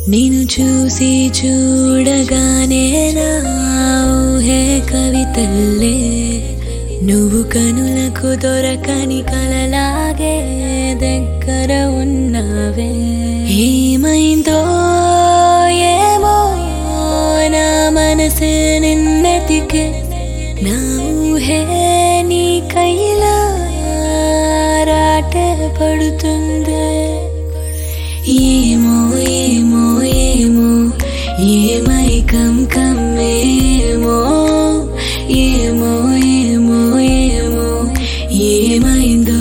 నిన్ను చూసి చూడగానే నా ఊహే కవితల్లే నువ్వు కనులకు దొరకని కలలాగే దగ్గర ఉన్నావే ఏమైందో ఏమో నా మనసే నిన్నెతికే నా ఊహే నీ కైలా రాటే పడుతుందే ఏమో ఏమో ఏమో ఏమైకం కమ్మేమో ఏమో ఏమో ఏమో ఏమైందో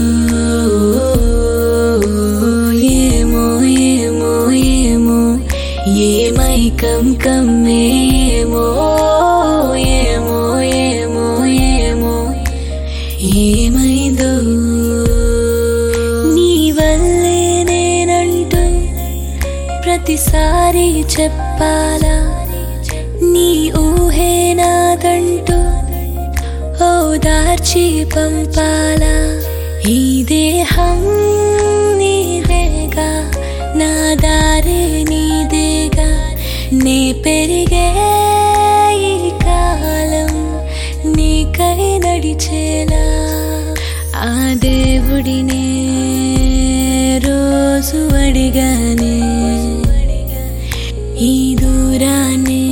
ఏమో ఏమో ఏమో ఏమైకం కమ్మేమో ఏమో ఏమో ఏమో ఏమైందో నీ వల్లే నేనంటూ ప్రతిసారి చెప్పాలా నీ ఊహే నాదంటూ ఓదార్చి పంపాలా ఈ దేహం నీదేగా నా దారే నీదేగా నే పెరిగే ఈ కాలం నీకై నడిచేలా ఆ దేవుడినే రోజు అడిగానే ఈ దూరాన్ని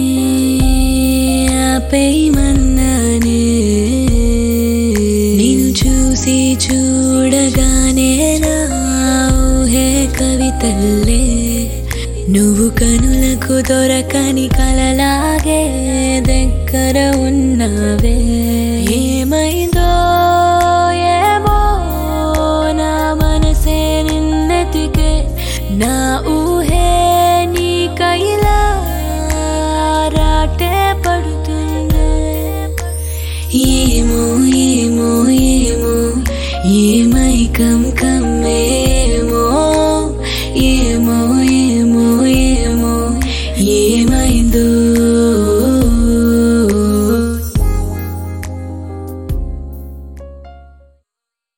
ఆపేయమన్నానే నిన్ను చూసి చూడగానే నా ఊహే కవితల్లే నువ్వు కనులకు దొరకని కలలాగే దగ్గర ఉన్నావే ఏమైందో ఏమో నా మనసే నిన్నెతికే నా ఊహే నీ కైలా రాటే పడుతుందే ఏమో ఏమో ఏమో ఏమైకం